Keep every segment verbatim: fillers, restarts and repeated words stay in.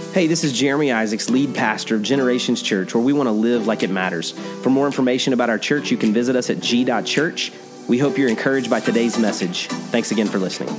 Hey, this is Jeremy Isaacs, lead pastor of Generations Church, where we want to live like it matters. For more information about our church, you can visit us at g dot church. We hope you're encouraged by today's message. Thanks again for listening.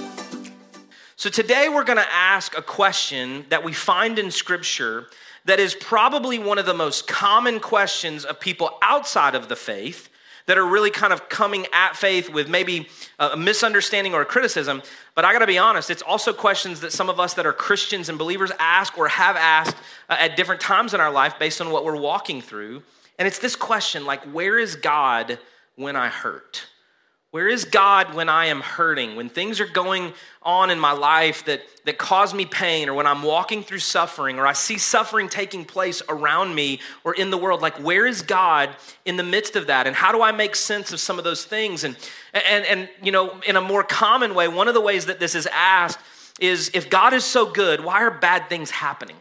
So today we're going to ask a question that we find in Scripture that is probably one of the most common questions of people outside of the faith that are really kind of coming at faith with maybe a misunderstanding or a criticism. But I got to be honest, it's also questions that some of us that are Christians and believers ask or have asked uh, at different times in our life based on what we're walking through. And it's this question, like, where is God when I hurt? Where is God when I am hurting? When things are going on in my life that, that cause me pain, or when I'm walking through suffering, or I see suffering taking place around me or in the world, like, where is God in the midst of that? And how do I make sense of some of those things? And, and, and you know, in a more common way, one of the ways that this is asked is, if God is so good, why are bad things happening?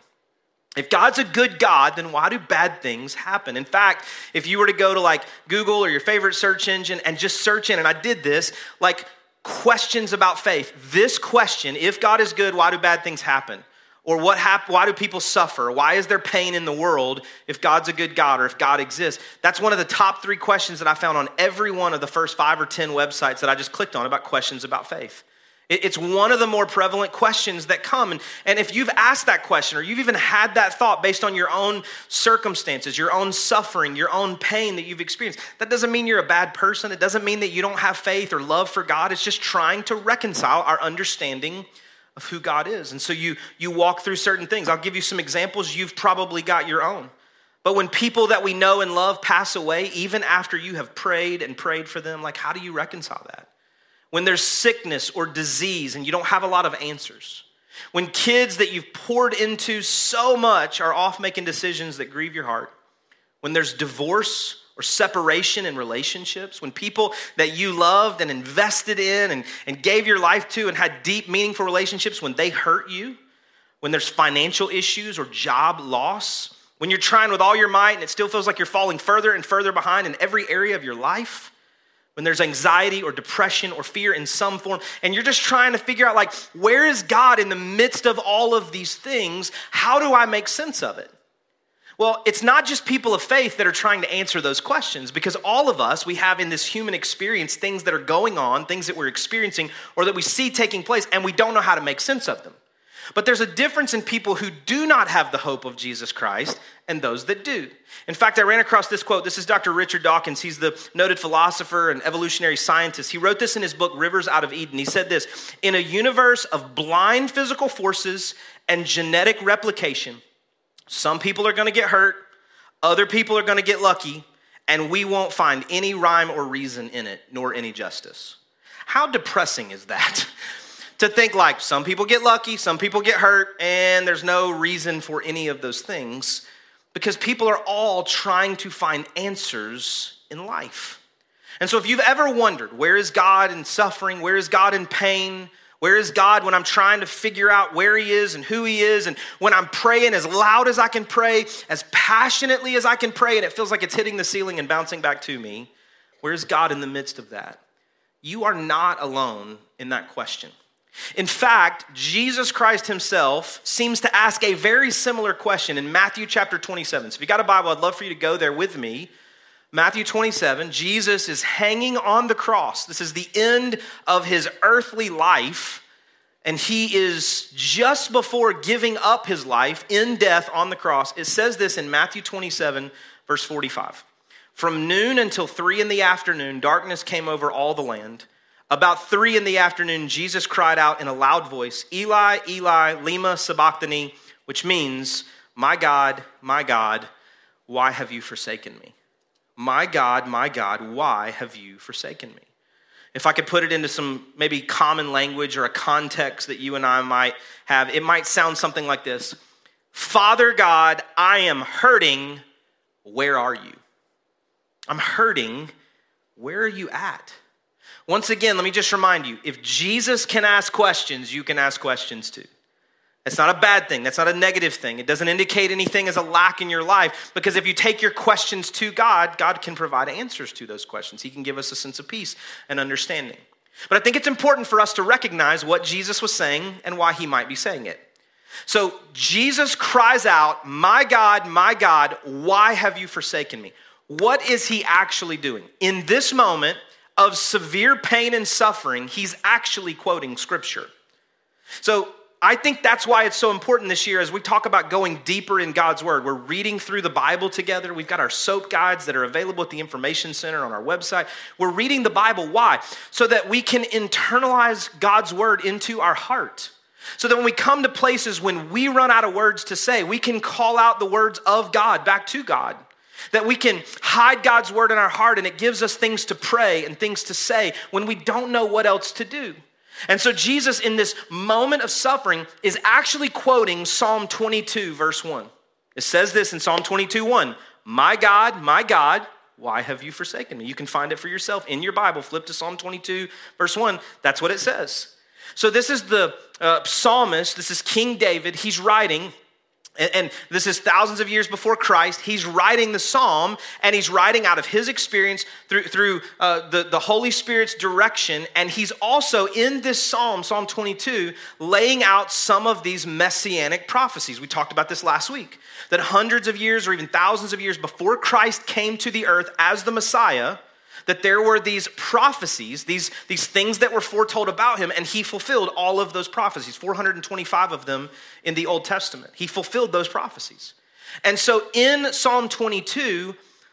If God's a good God, then why do bad things happen? In fact, if you were to go to like Google or your favorite search engine and just search in, and I did this, like questions about faith, this question, if God is good, why do bad things happen? Or what hap- why do people suffer? Why is there pain in the world if God's a good God or if God exists? That's one of the top three questions that I found on every one of the first five or ten websites that I just clicked on about questions about faith. It's one of the more prevalent questions that come. And, and if you've asked that question, or you've even had that thought based on your own circumstances, your own suffering, your own pain that you've experienced, that doesn't mean you're a bad person. It doesn't mean that you don't have faith or love for God. It's just trying to reconcile our understanding of who God is. And so you, you walk through certain things. I'll give you some examples. You've probably got your own. But when people that we know and love pass away, even after you have prayed and prayed for them, like, how do you reconcile that? When there's sickness or disease and you don't have a lot of answers. When kids that you've poured into so much are off making decisions that grieve your heart. When there's divorce or separation in relationships. When people that you loved and invested in and, and gave your life to and had deep, meaningful relationships, when they hurt you. When there's financial issues or job loss. When you're trying with all your might and it still feels like you're falling further and further behind in every area of your life. When there's anxiety or depression or fear in some form, and you're just trying to figure out, like, where is God in the midst of all of these things? How do I make sense of it? Well, it's not just people of faith that are trying to answer those questions, because all of us, we have in this human experience things that are going on, things that we're experiencing, or that we see taking place, and we don't know how to make sense of them. But there's a difference in people who do not have the hope of Jesus Christ and those that do. In fact, I ran across this quote. This is Doctor Richard Dawkins. He's the noted philosopher and evolutionary scientist. He wrote this in his book, Rivers Out of Eden. He said this: in a universe of blind physical forces and genetic replication, some people are going to get hurt, other people are going to get lucky, and we won't find any rhyme or reason in it, nor any justice. How depressing is that? To think like some people get lucky, some people get hurt, and there's no reason for any of those things, because people are all trying to find answers in life. And so if you've ever wondered, where is God in suffering? Where is God in pain? Where is God when I'm trying to figure out where he is and who he is? And when I'm praying as loud as I can pray, as passionately as I can pray, and it feels like it's hitting the ceiling and bouncing back to me, where is God in the midst of that? You are not alone in that question. In fact, Jesus Christ himself seems to ask a very similar question in Matthew chapter twenty-seven. So if you got a Bible, I'd love for you to go there with me. Matthew twenty-seven, Jesus is hanging on the cross. This is the end of his earthly life, and he is just before giving up his life in death on the cross. It says this in Matthew twenty-seven, verse forty-five. From noon until three in the afternoon, darkness came over all the land. About three in the afternoon, Jesus cried out in a loud voice, Eli, Eli, lema sabachthani, which means, my God, my God, why have you forsaken me? My God, my God, why have you forsaken me? If I could put it into some maybe common language or a context that you and I might have, it might sound something like this. Father God, I am hurting. Where are you? I'm hurting. Where are you at? Once again, let me just remind you, if Jesus can ask questions, you can ask questions too. That's not a bad thing. That's not a negative thing. It doesn't indicate anything as a lack in your life, because if you take your questions to God, God can provide answers to those questions. He can give us a sense of peace and understanding. But I think it's important for us to recognize what Jesus was saying and why he might be saying it. So Jesus cries out, my God, my God, why have you forsaken me? What is he actually doing? In this moment of severe pain and suffering, he's actually quoting scripture. So I think that's why it's so important this year as we talk about going deeper in God's word. We're reading through the Bible together. We've got our SOAP guides that are available at the Information Center on our website. We're reading the Bible. Why? So that we can internalize God's word into our heart. So that when we come to places when we run out of words to say, we can call out the words of God back to God. That we can hide God's word in our heart and it gives us things to pray and things to say when we don't know what else to do. And so Jesus, in this moment of suffering, is actually quoting Psalm twenty-two, verse one. It says this in Psalm twenty-two, one, my God, my God, why have you forsaken me? You can find it for yourself in your Bible. Flip to Psalm twenty-two, verse one. That's what it says. So this is the uh, psalmist. This is King David. He's writing. And this is thousands of years before Christ. He's writing the psalm, and he's writing out of his experience through, through uh, the, the Holy Spirit's direction. And he's also in this psalm, Psalm twenty-two, laying out some of these messianic prophecies. We talked about this last week, that hundreds of years or even thousands of years before Christ came to the earth as the Messiah, that there were these prophecies, these, these things that were foretold about him, and he fulfilled all of those prophecies, four hundred twenty-five of them in the Old Testament. He fulfilled those prophecies. And so in Psalm twenty-two,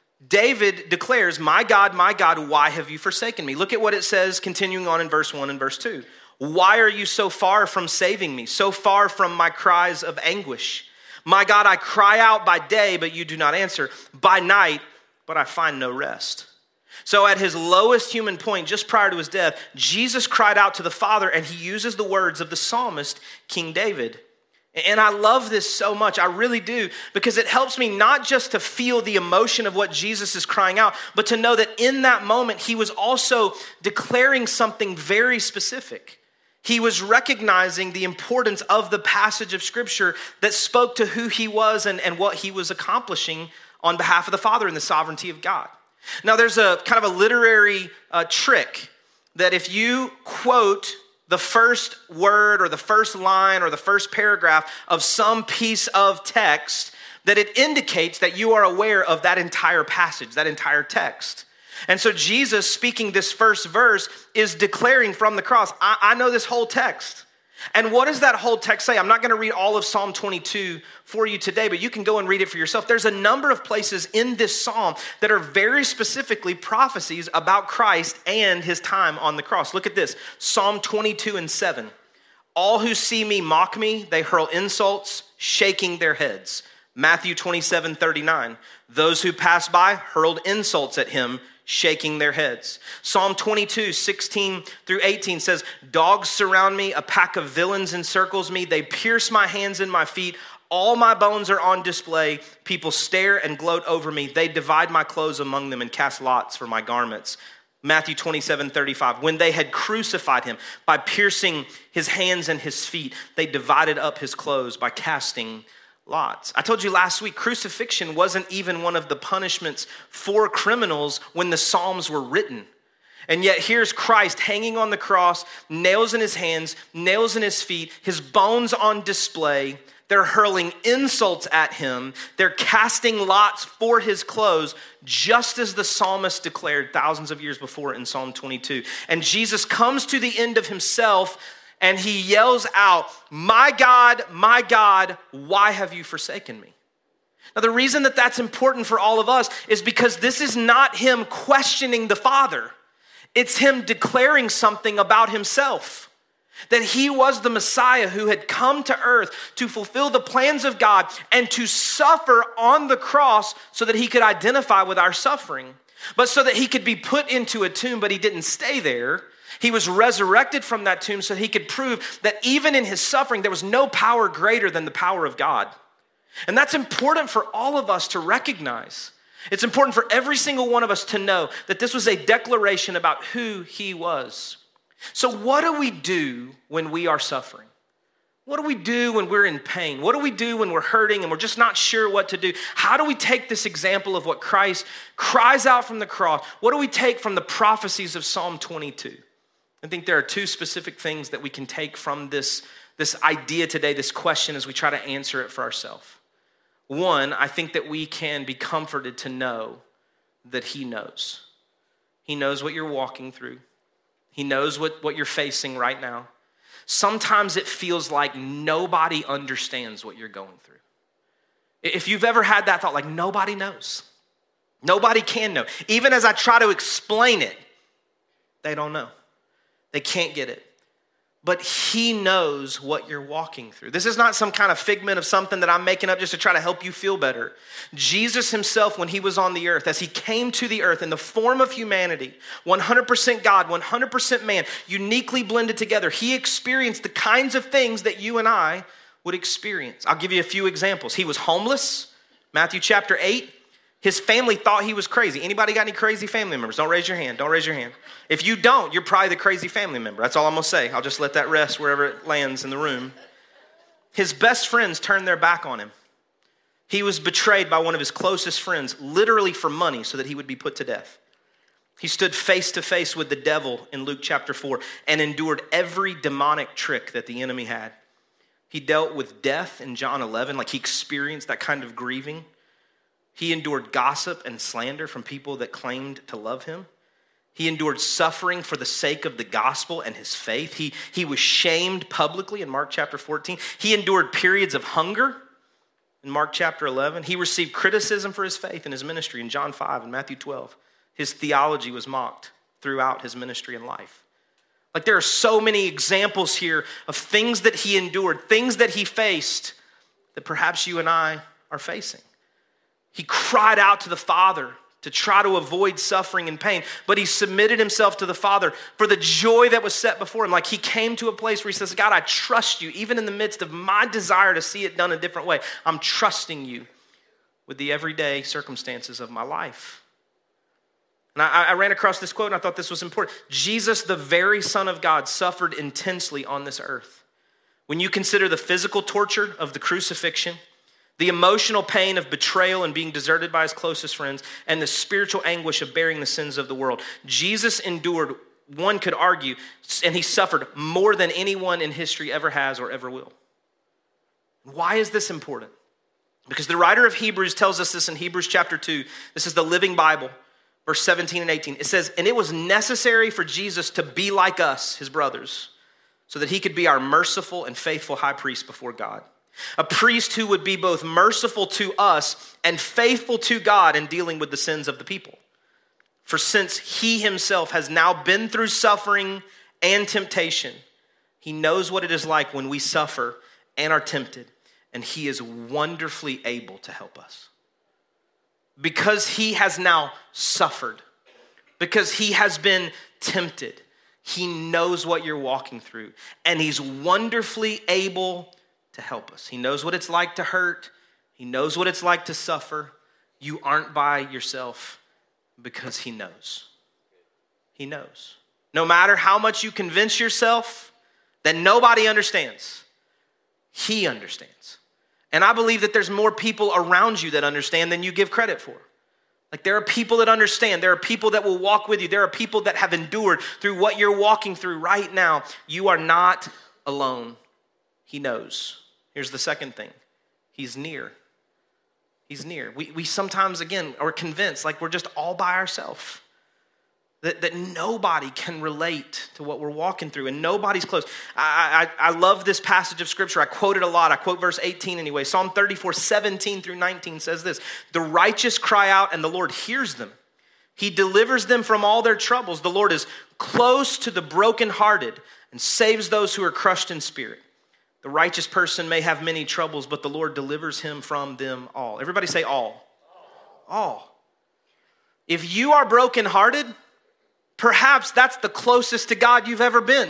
David declares, my God, my God, why have you forsaken me? Look at what it says continuing on in verse one and verse two. Why are you so far from saving me, so far from my cries of anguish? My God, I cry out by day, but you do not answer, by night, but I find no rest. So at his lowest human point, just prior to his death, Jesus cried out to the Father, and he uses the words of the psalmist, King David. And I love this so much, I really do, because it helps me not just to feel the emotion of what Jesus is crying out, but to know that in that moment, he was also declaring something very specific. He was recognizing the importance of the passage of Scripture that spoke to who he was and, and what he was accomplishing on behalf of the Father and the sovereignty of God. Now, there's a kind of a literary uh, trick that if you quote the first word or the first line or the first paragraph of some piece of text, that it indicates that you are aware of that entire passage, that entire text. And so Jesus, speaking this first verse, is declaring from the cross, I, I know this whole text. And what does that whole text say? I'm not going to read all of Psalm twenty-two for you today, but you can go and read it for yourself. There's a number of places in this psalm that are very specifically prophecies about Christ and his time on the cross. Look at this, Psalm twenty-two and seven. All who see me mock me, they hurl insults, shaking their heads. Matthew twenty-seven thirty-nine. Those who pass by hurled insults at him, shaking their heads. Psalm twenty-two, sixteen through eighteen says, dogs surround me, a pack of villains encircles me. They pierce my hands and my feet. All my bones are on display. People stare and gloat over me. They divide my clothes among them and cast lots for my garments. Matthew twenty-seven thirty-five. When they had crucified him by piercing his hands and his feet, they divided up his clothes by casting lots. I told you last week, crucifixion wasn't even one of the punishments for criminals when the Psalms were written. And yet here's Christ hanging on the cross, nails in his hands, nails in his feet, his bones on display. They're hurling insults at him. They're casting lots for his clothes, just as the psalmist declared thousands of years before in Psalm twenty-two. And Jesus comes to the end of himself and he yells out, my God, my God, why have you forsaken me? Now, the reason that that's important for all of us is because this is not him questioning the Father. It's him declaring something about himself. That he was the Messiah who had come to earth to fulfill the plans of God and to suffer on the cross so that he could identify with our suffering. But so that he could be put into a tomb, but he didn't stay there. He was resurrected from that tomb so he could prove that even in his suffering, there was no power greater than the power of God. And that's important for all of us to recognize. It's important for every single one of us to know that this was a declaration about who he was. So what do we do when we are suffering? What do we do when we're in pain? What do we do when we're hurting and we're just not sure what to do? How do we take this example of what Christ cries out from the cross? What do we take from the prophecies of Psalm twenty-two? I think there are two specific things that we can take from this, this idea today, this question, as we try to answer it for ourselves. One, I think that we can be comforted to know that he knows. He knows what you're walking through. He knows what, what you're facing right now. Sometimes it feels like nobody understands what you're going through. If you've ever had that thought, like nobody knows. Nobody can know. Even as I try to explain it, they don't know. They can't get it. But he knows what you're walking through. This is not some kind of figment of something that I'm making up just to try to help you feel better. Jesus himself, when he was on the earth, as he came to the earth in the form of humanity, one hundred percent God, one hundred percent man, uniquely blended together, he experienced the kinds of things that you and I would experience. I'll give you a few examples. He was homeless, Matthew chapter eight. His family thought he was crazy. Anybody got any crazy family members? Don't raise your hand. Don't raise your hand. If you don't, you're probably the crazy family member. That's all I'm going to say. I'll just let that rest wherever it lands in the room. His best friends turned their back on him. He was betrayed by one of his closest friends, literally for money, so that he would be put to death. He stood face to face with the devil in Luke chapter four and endured every demonic trick that the enemy had. He dealt with death in John eleven, like he experienced that kind of grieving. He endured gossip and slander from people that claimed to love him. He endured suffering for the sake of the gospel and his faith. He, he was shamed publicly in Mark chapter fourteen. He endured periods of hunger in Mark chapter eleven. He received criticism for his faith in his ministry in John five and Matthew twelve. His theology was mocked throughout his ministry and life. Like there are so many examples here of things that he endured, things that he faced that perhaps you and I are facing. He cried out to the Father to try to avoid suffering and pain, but he submitted himself to the Father for the joy that was set before him. Like he came to a place where he says, God, I trust you, even in the midst of my desire to see it done a different way. I'm trusting you with the everyday circumstances of my life. And I, I ran across this quote and I thought this was important. Jesus, the very Son of God, suffered intensely on this earth. When you consider the physical torture of the crucifixion, the emotional pain of betrayal and being deserted by his closest friends, and the spiritual anguish of bearing the sins of the world, Jesus endured, one could argue, and he suffered more than anyone in history ever has or ever will. Why is this important? Because the writer of Hebrews tells us this in Hebrews chapter two. This is the Living Bible, verse seventeen and eighteen. It says, and it was necessary for Jesus to be like us, his brothers, so that he could be our merciful and faithful high priest before God. A priest who would be both merciful to us and faithful to God in dealing with the sins of the people. For since he himself has now been through suffering and temptation, he knows what it is like when we suffer and are tempted, and he is wonderfully able to help us. Because he has now suffered, because he has been tempted, he knows what you're walking through, and he's wonderfully able to help us. He knows what it's like to hurt. He knows what it's like to suffer. You aren't by yourself because he knows. He knows. No matter how much you convince yourself that nobody understands, he understands. And I believe that there's more people around you that understand than you give credit for. Like there are people that understand. There are people that will walk with you. There are people that have endured through what you're walking through right now. You are not alone. He knows. Here's the second thing. He's near. He's near. We, we sometimes, again, are convinced like we're just all by ourselves. That, that nobody can relate to what we're walking through and nobody's close. I, I, I love this passage of scripture. I quote it a lot. I quote verse eighteen anyway. Psalm thirty-four, seventeen through nineteen says this. The righteous cry out and the Lord hears them. He delivers them from all their troubles. The Lord is close to the brokenhearted and saves those who are crushed in spirit. The righteous person may have many troubles, but the Lord delivers him from them all. Everybody say all. All. all. If you are brokenhearted, perhaps that's the closest to God you've ever been.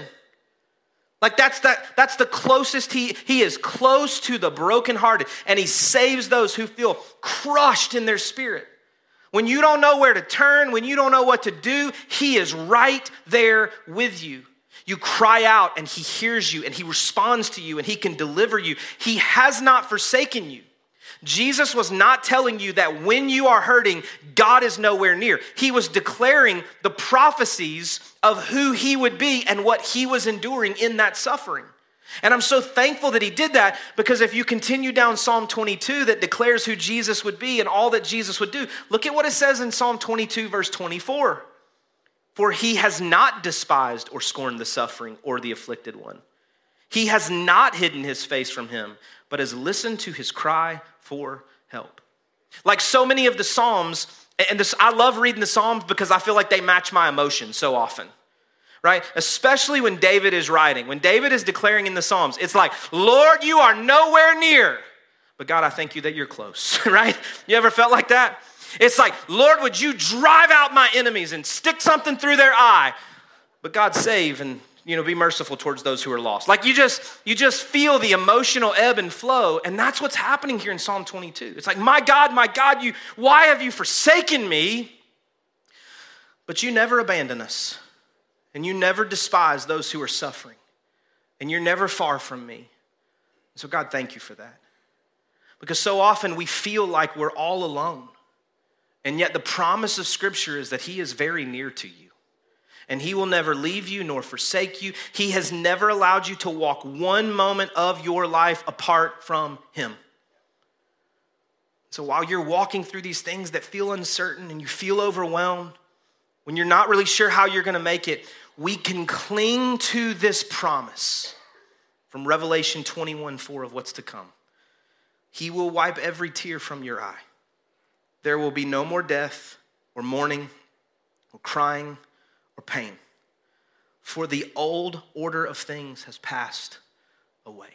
Like that's that, that's the closest he, he is close to the brokenhearted, and he saves those who feel crushed in their spirit. When you don't know where to turn, when you don't know what to do, he is right there with you. You cry out and he hears you and he responds to you and he can deliver you. He has not forsaken you. Jesus was not telling you that when you are hurting, God is nowhere near. He was declaring the prophecies of who he would be and what he was enduring in that suffering. And I'm so thankful that he did that, because if you continue down Psalm twenty-two that declares who Jesus would be and all that Jesus would do, look at what it says in Psalm twenty-two, verse twenty-four. For he has not despised or scorned the suffering or the afflicted one. He has not hidden his face from him, but has listened to his cry for help. Like so many of the Psalms, and this, I love reading the Psalms because I feel like they match my emotions so often. Right? Especially when David is writing. When David is declaring in the Psalms, it's like, Lord, you are nowhere near. But God, I thank you that you're close, right? You ever felt like that? It's like, Lord, would you drive out my enemies and stick something through their eye? But God, save and, you know, be merciful towards those who are lost. Like you just, you just feel the emotional ebb and flow. And that's what's happening here in Psalm twenty-two. It's like, my God, my God, you, why have you forsaken me? But you never abandon us. And you never despise those who are suffering. And you're never far from me. So God, thank you for that. Because so often we feel like we're all alone. And yet the promise of Scripture is that he is very near to you. And he will never leave you nor forsake you. He has never allowed you to walk one moment of your life apart from him. So while you're walking through these things that feel uncertain and you feel overwhelmed, when you're not really sure how you're going to make it, we can cling to this promise from Revelation twenty-one four of what's to come. He will wipe every tear from your eye. There will be no more death or mourning or crying or pain, for the old order of things has passed away.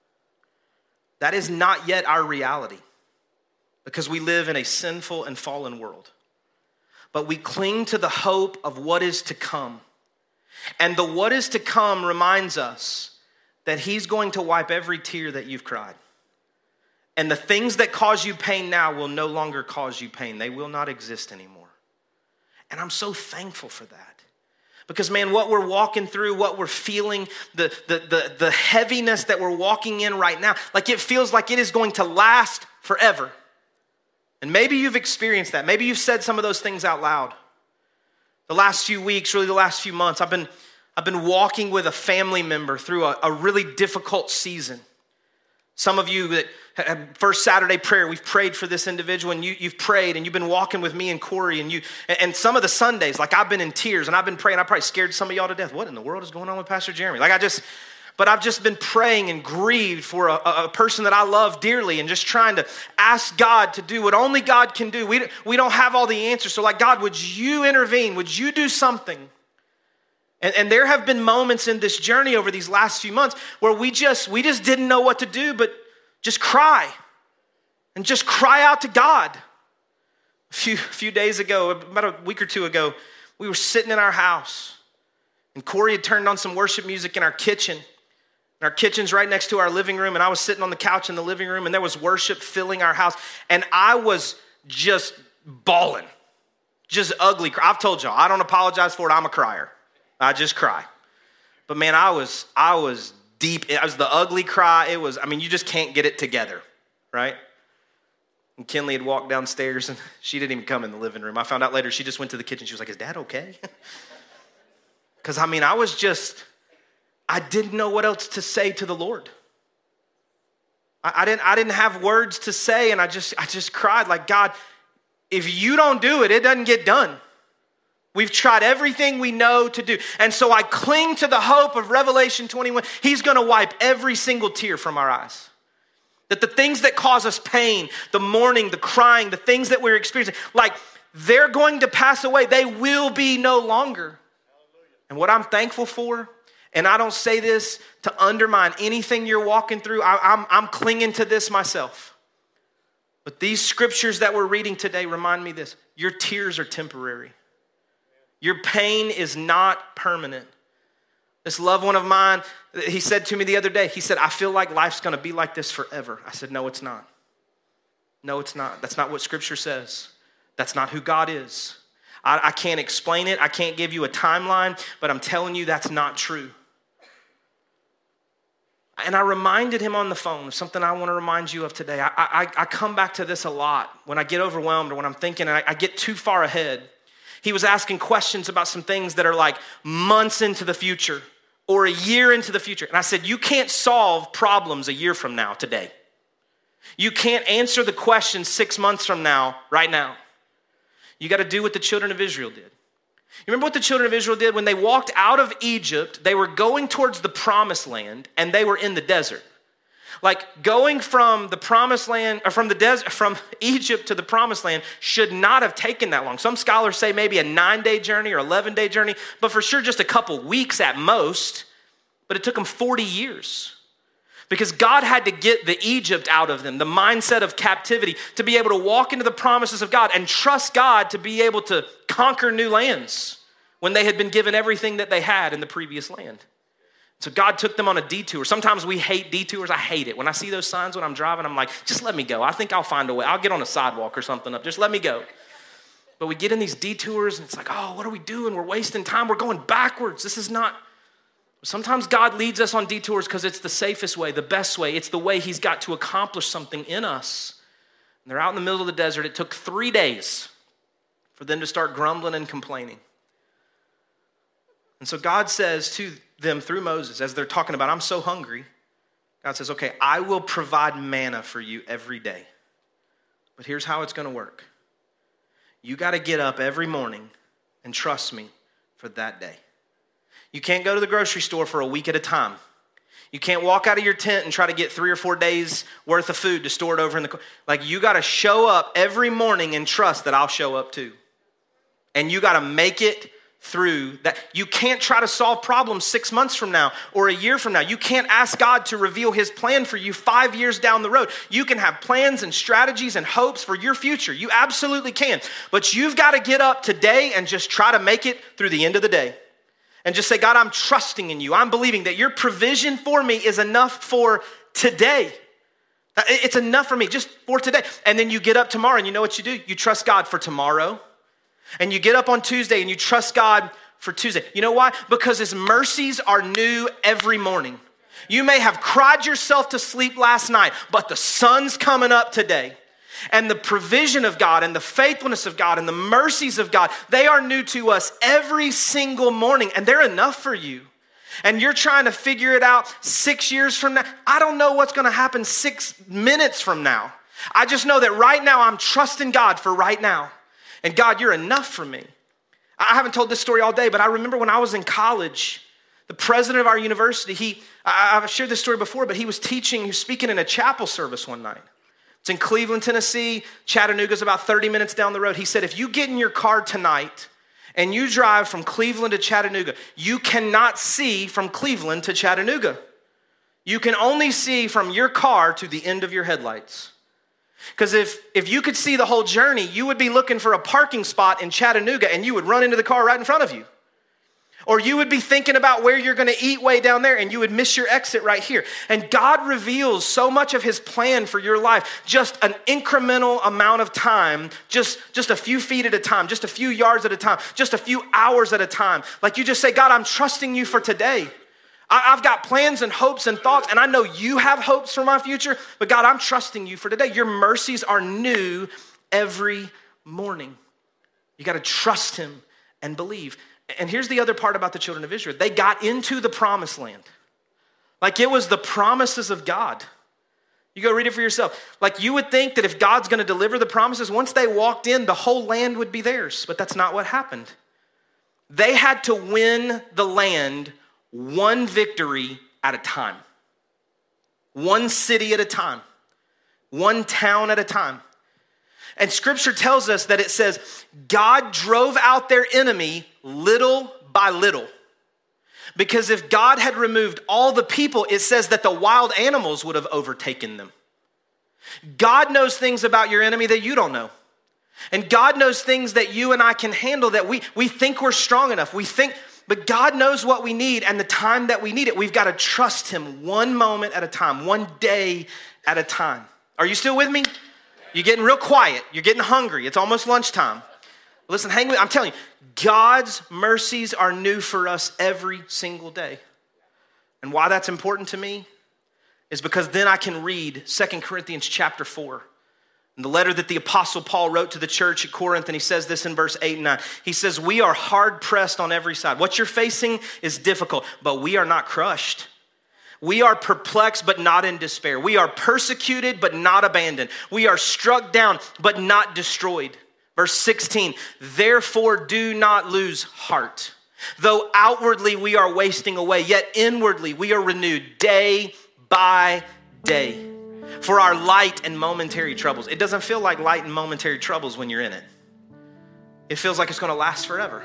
That is not yet our reality, because we live in a sinful and fallen world. But we cling to the hope of what is to come. And the what is to come reminds us that he's going to wipe every tear that you've cried. And the things that cause you pain now will no longer cause you pain. They will not exist anymore. And I'm so thankful for that. Because, man, what we're walking through, what we're feeling, the, the, the, the heaviness that we're walking in right now, like it feels like it is going to last forever. And maybe you've experienced that. Maybe you've said some of those things out loud. The last few weeks, really the last few months, I've been, I've been walking with a family member through a, a really difficult season. Some of you that had first Saturday prayer, we've prayed for this individual, and you, you've prayed, and you've been walking with me and Corey, and you, and some of the Sundays, like I've been in tears, and I've been praying. I probably scared some of y'all to death. What in the world is going on with Pastor Jeremy? Like I just, but I've just been praying and grieved for a, a person that I love dearly, and just trying to ask God to do what only God can do. We, we don't have all the answers. So like, God, would you intervene? Would you do something? And, and there have been moments in this journey over these last few months where we just, we just didn't know what to do, but just cry and just cry out to God. A few, few days ago, about a week or two ago, we were sitting in our house, and Corey had turned on some worship music in our kitchen. And our kitchen's right next to our living room, and I was sitting on the couch in the living room, and there was worship filling our house, and I was just bawling, just ugly. I've told y'all, I don't apologize for it. I'm a crier. I just cry. But man, I was, I was deep. It was the ugly cry. It was, I mean, you just can't get it together, right? And Kinley had walked downstairs, and she didn't even come in the living room. I found out later she just went to the kitchen. She was like, is Dad okay? Because, I mean, I was just, I didn't know what else to say to the Lord. I, I didn't, I didn't have words to say, and I just, I just cried like, God, if you don't do it, it doesn't get done. We've tried everything we know to do. And so I cling to the hope of Revelation twenty-one. He's going to wipe every single tear from our eyes. That the things that cause us pain, the mourning, the crying, the things that we're experiencing, like they're going to pass away. They will be no longer. And what I'm thankful for, and I don't say this to undermine anything you're walking through. I, I'm, I'm clinging to this myself. But these scriptures that we're reading today remind me this. Your tears are temporary. Your pain is not permanent. This loved one of mine, he said to me the other day, he said, I feel like life's going to be like this forever. I said, no, it's not. No, it's not. That's not what Scripture says. That's not who God is. I, I can't explain it. I can't give you a timeline, but I'm telling you that's not true. And I reminded him on the phone of something I want to remind you of today. I, I, I come back to this a lot when I get overwhelmed or when I'm thinking and I, I get too far ahead. He was asking questions about some things that are like months into the future or a year into the future. And I said, you can't solve problems a year from now, today. You can't answer the question six months from now, right now. You got to do what the children of Israel did. You remember what the children of Israel did? When they walked out of Egypt, they were going towards the promised land, and they were in the desert. Like going from the promised land, or from the desert, from Egypt to the promised land should not have taken that long. Some scholars say maybe a nine-day journey or eleven-day journey, but for sure just a couple weeks at most. But it took them forty years because God had to get the Egypt out of them, the mindset of captivity, to be able to walk into the promises of God and trust God to be able to conquer new lands when they had been given everything that they had in the previous land. So God took them on a detour. Sometimes we hate detours. I hate it. When I see those signs when I'm driving, I'm like, just let me go. I think I'll find a way. I'll get on a sidewalk or something up. Just let me go. But we get in these detours and it's like, oh, what are we doing? We're wasting time. We're going backwards. This is not. Sometimes God leads us on detours because it's the safest way, the best way. It's the way he's got to accomplish something in us. And they're out in the middle of the desert. It took three days for them to start grumbling and complaining. And so God says to them through Moses, as they're talking about, I'm so hungry, God says, okay, I will provide manna for you every day. But here's how it's going to work. You got to get up every morning and trust me for that day. You can't go to the grocery store for a week at a time. You can't walk out of your tent and try to get three or four days worth of food to store it over in the, like you got to show up every morning and trust that I'll show up too. And you got to make it through that. You can't try to solve problems six months from now or a year from now. You can't ask God to reveal his plan for you five years down the road. You can have plans and strategies and hopes for your future. You absolutely can. But you've got to get up today and just try to make it through the end of the day. And just say, God, I'm trusting in you. I'm believing that your provision for me is enough for today. It's enough for me just for today. And then you get up tomorrow and you know what you do? You trust God for tomorrow. And you get up on Tuesday and you trust God for Tuesday. You know why? Because his mercies are new every morning. You may have cried yourself to sleep last night, but the sun's coming up today. And the provision of God and the faithfulness of God and the mercies of God, they are new to us every single morning, and they're enough for you. And you're trying to figure it out six years from now. I don't know what's going to happen six minutes from now. I just know that right now I'm trusting God for right now. And God, you're enough for me. I haven't told this story all day, but I remember when I was in college, the president of our university, he, I, I've shared this story before, but he was teaching, he was speaking in a chapel service one night. It's in Cleveland, Tennessee. Chattanooga's about thirty minutes down the road. He said, if you get in your car tonight and you drive from Cleveland to Chattanooga, you cannot see from Cleveland to Chattanooga. You can only see from your car to the end of your headlights. Because if, if you could see the whole journey, you would be looking for a parking spot in Chattanooga and you would run into the car right in front of you. Or you would be thinking about where you're going to eat way down there and you would miss your exit right here. And God reveals so much of his plan for your life, just an incremental amount of time, just, just a few feet at a time, just a few yards at a time, just a few hours at a time. Like you just say, God, I'm trusting you for today. I, I've got plans and hopes and thoughts, and I know you have hopes for my future, but God, I'm trusting you for today. Your mercies are new every morning. You got to trust him and believe. And here's the other part about the children of Israel. They got into the promised land. Like it was the promises of God. You go read it for yourself. Like you would think that if God's going to deliver the promises, once they walked in, the whole land would be theirs. But that's not what happened. They had to win the land one victory at a time. One city at a time. One town at a time. And scripture tells us that it says, God drove out their enemy little by little. Because if God had removed all the people, it says that the wild animals would have overtaken them. God knows things about your enemy that you don't know. And God knows things that you and I can handle that we, we think we're strong enough. We think, but God knows what we need and the time that we need it. We've got to trust him one moment at a time, one day at a time. Are you still with me? You're getting real quiet. You're getting hungry. It's almost lunchtime. Listen, hang with me. I'm telling you, God's mercies are new for us every single day. And why that's important to me is because then I can read Second Corinthians chapter four. In the letter that the Apostle Paul wrote to the church at Corinth, and he says this in verse eight and nine. He says, we are hard pressed on every side. What you're facing is difficult, but we are not crushed. We are perplexed, but not in despair. We are persecuted, but not abandoned. We are struck down, but not destroyed. Verse sixteen, therefore do not lose heart. Though outwardly we are wasting away, yet inwardly we are renewed day by day. For our light and momentary troubles. It doesn't feel like light and momentary troubles when you're in it. It feels like it's going to last forever.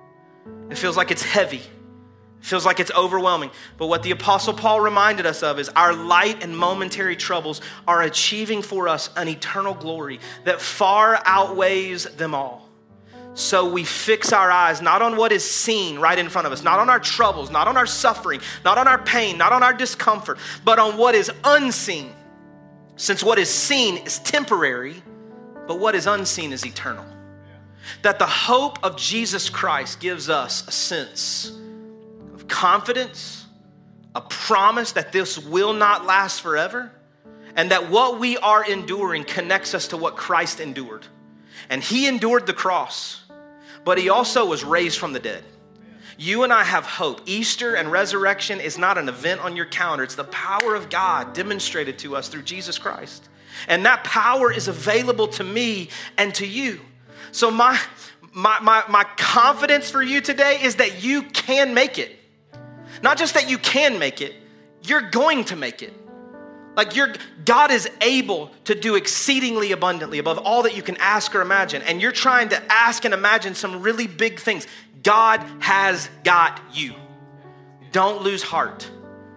It feels like it's heavy. It feels like it's overwhelming. But what the Apostle Paul reminded us of is our light and momentary troubles are achieving for us an eternal glory that far outweighs them all. So we fix our eyes not on what is seen right in front of us, not on our troubles, not on our suffering, not on our pain, not on our discomfort, but on what is unseen. Since what is seen is temporary, but what is unseen is eternal. That the hope of Jesus Christ gives us a sense of confidence, a promise that this will not last forever, and that what we are enduring connects us to what Christ endured. And he endured the cross, but he also was raised from the dead. You and I have hope. Easter and resurrection is not an event on your calendar. It's the power of God demonstrated to us through Jesus Christ. And that power is available to me and to you. So my, my, my, my confidence for you today is that you can make it. Not just that you can make it, you're going to make it. Like you're, God is able to do exceedingly abundantly above all that you can ask or imagine. And you're trying to ask and imagine some really big things. God has got you. Don't lose heart.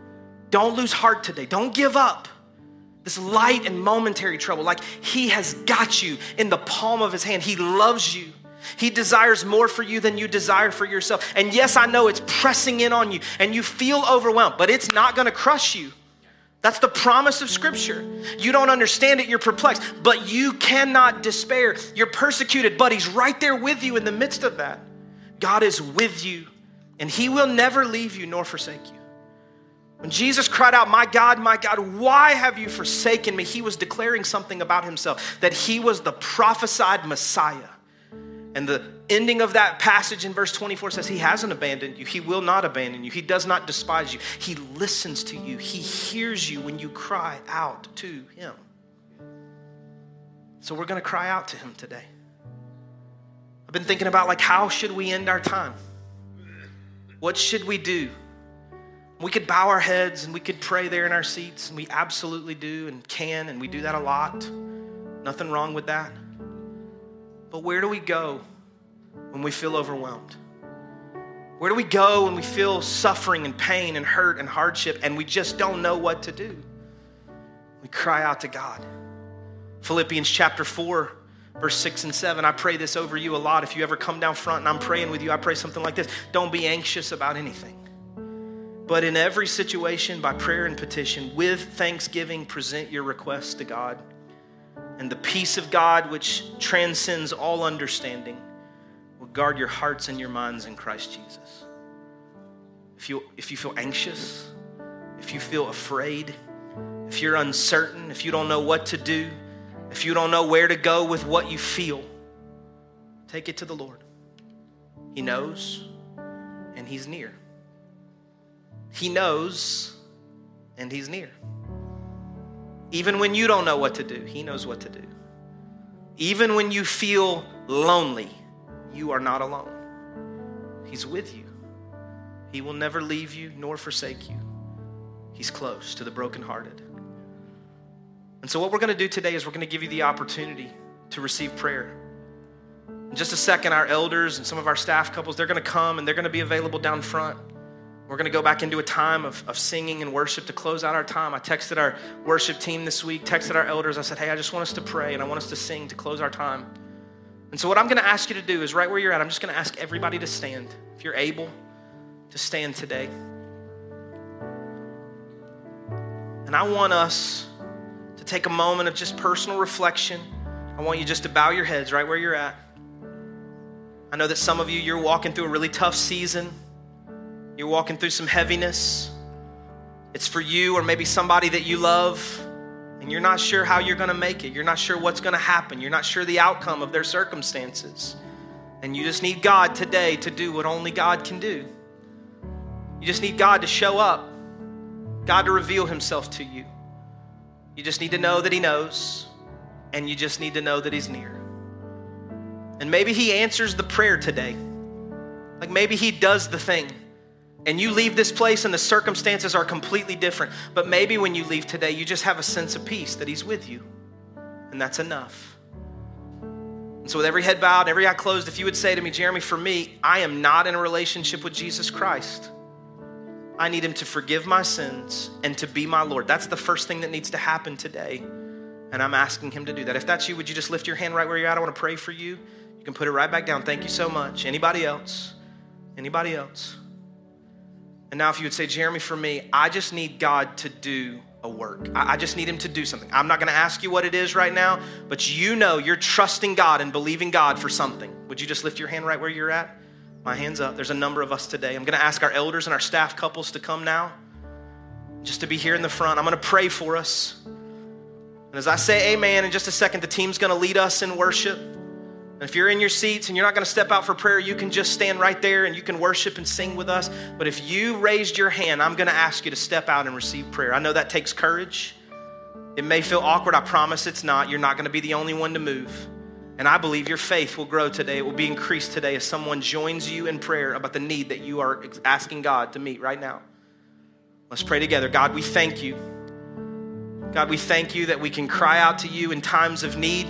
Don't lose heart today. Don't give up. This light and momentary trouble, like he has got you in the palm of his hand. He loves you. He desires more for you than you desire for yourself. And yes, I know it's pressing in on you and you feel overwhelmed, but it's not going to crush you. That's the promise of Scripture. You don't understand it, you're perplexed, but you cannot despair. You're persecuted, but he's right there with you in the midst of that. God is with you, and he will never leave you nor forsake you. When Jesus cried out, my God, my God, why have you forsaken me? He was declaring something about himself, that he was the prophesied Messiah. And the ending of that passage in verse twenty-four says, he hasn't abandoned you. He will not abandon you. He does not despise you. He listens to you. He hears you when you cry out to him. So we're going to cry out to him today. I've been thinking about like, how should we end our time? What should we do? We could bow our heads and we could pray there in our seats, and we absolutely do and can, and we do that a lot. Nothing wrong with that. But where do we go when we feel overwhelmed? Where do we go when we feel suffering and pain and hurt and hardship and we just don't know what to do? We cry out to God. Philippians chapter four, verse six and seven, I pray this over you a lot. If you ever come down front and I'm praying with you, I pray something like this. Don't be anxious about anything, but in every situation, by prayer and petition, with thanksgiving, present your requests to God. And the peace of God, which transcends all understanding, will guard your hearts and your minds in Christ Jesus. If you, if you feel anxious, if you feel afraid, if you're uncertain, if you don't know what to do, if you don't know where to go with what you feel, take it to the Lord. He knows, and he's near. He knows, and he's near. Even when you don't know what to do, he knows what to do. Even when you feel lonely, you are not alone. He's with you. He will never leave you nor forsake you. He's close to the brokenhearted. And so what we're going to do today is we're going to give you the opportunity to receive prayer. In just a second, our elders and some of our staff couples, they're going to come and they're going to be available down front. We're going to go back into a time of, of singing and worship to close out our time. I texted our worship team this week, texted our elders. I said, hey, I just want us to pray and I want us to sing to close our time. And so what I'm going to ask you to do is right where you're at, I'm just going to ask everybody to stand. If you're able to stand today. And I want us to take a moment of just personal reflection. I want you just to bow your heads right where you're at. I know that some of you, you're walking through a really tough season. You're walking through some heaviness. It's for you or maybe somebody that you love, and and you're not sure how you're going to make it. You're not sure what's going to happen. You're not sure the outcome of their circumstances. And you just need God today to do what only God can do. You just need God to show up, God to reveal himself to you. You just need to know that he knows, and you just need to know that he's near. And maybe he answers the prayer today. Like maybe he does the thing. And you leave this place and the circumstances are completely different. But maybe when you leave today, you just have a sense of peace that he's with you. And that's enough. And so with every head bowed, every eye closed, if you would say to me, Jeremy, for me, I am not in a relationship with Jesus Christ. I need him to forgive my sins and to be my Lord. That's the first thing that needs to happen today. And I'm asking him to do that. If that's you, would you just lift your hand right where you're at? I want to pray for you. You can put it right back down. Thank you so much. Anybody else? Anybody else? And now if you would say, Jeremy, for me, I just need God to do a work. I just need him to do something. I'm not going to ask you what it is right now, but you know you're trusting God and believing God for something. Would you just lift your hand right where you're at? My hand's up. There's a number of us today. I'm going to ask our elders and our staff couples to come now, just to be here in the front. I'm going to pray for us. And as I say amen, in just a second, the team's going to lead us in worship. And if you're in your seats and you're not going to step out for prayer, you can just stand right there and you can worship and sing with us. But if you raised your hand, I'm going to ask you to step out and receive prayer. I know that takes courage. It may feel awkward. I promise it's not. You're not going to be the only one to move. And I believe your faith will grow today. It will be increased today as someone joins you in prayer about the need that you are asking God to meet right now. Let's pray together. God, we thank you. God, we thank you that we can cry out to you in times of need.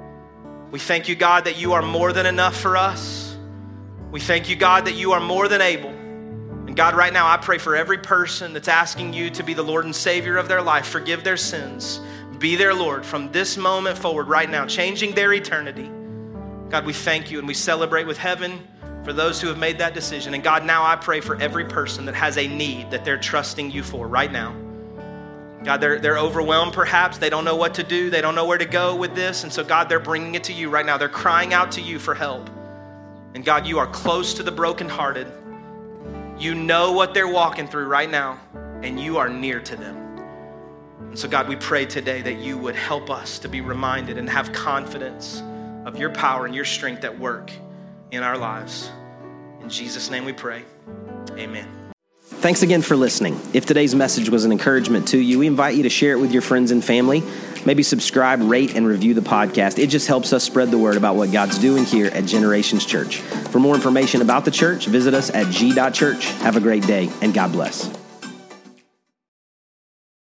We thank you, God, that you are more than enough for us. We thank you, God, that you are more than able. And God, right now, I pray for every person that's asking you to be the Lord and Savior of their life, forgive their sins, be their Lord from this moment forward right now, changing their eternity. God, we thank you and we celebrate with heaven for those who have made that decision. And God, now I pray for every person that has a need that they're trusting you for right now. God, they're, they're overwhelmed perhaps. They don't know what to do. They don't know where to go with this. And so God, they're bringing it to you right now. They're crying out to you for help. And God, you are close to the brokenhearted. You know what they're walking through right now, and you are near to them. And so God, we pray today that you would help us to be reminded and have confidence of your power and your strength at work in our lives. In Jesus' name we pray. Amen. Thanks again for listening. If today's message was an encouragement to you, we invite you to share it with your friends and family. Maybe subscribe, rate, and review the podcast. It just helps us spread the word about what God's doing here at Generations Church. For more information about the church, visit us at g dot church. Have a great day, and God bless.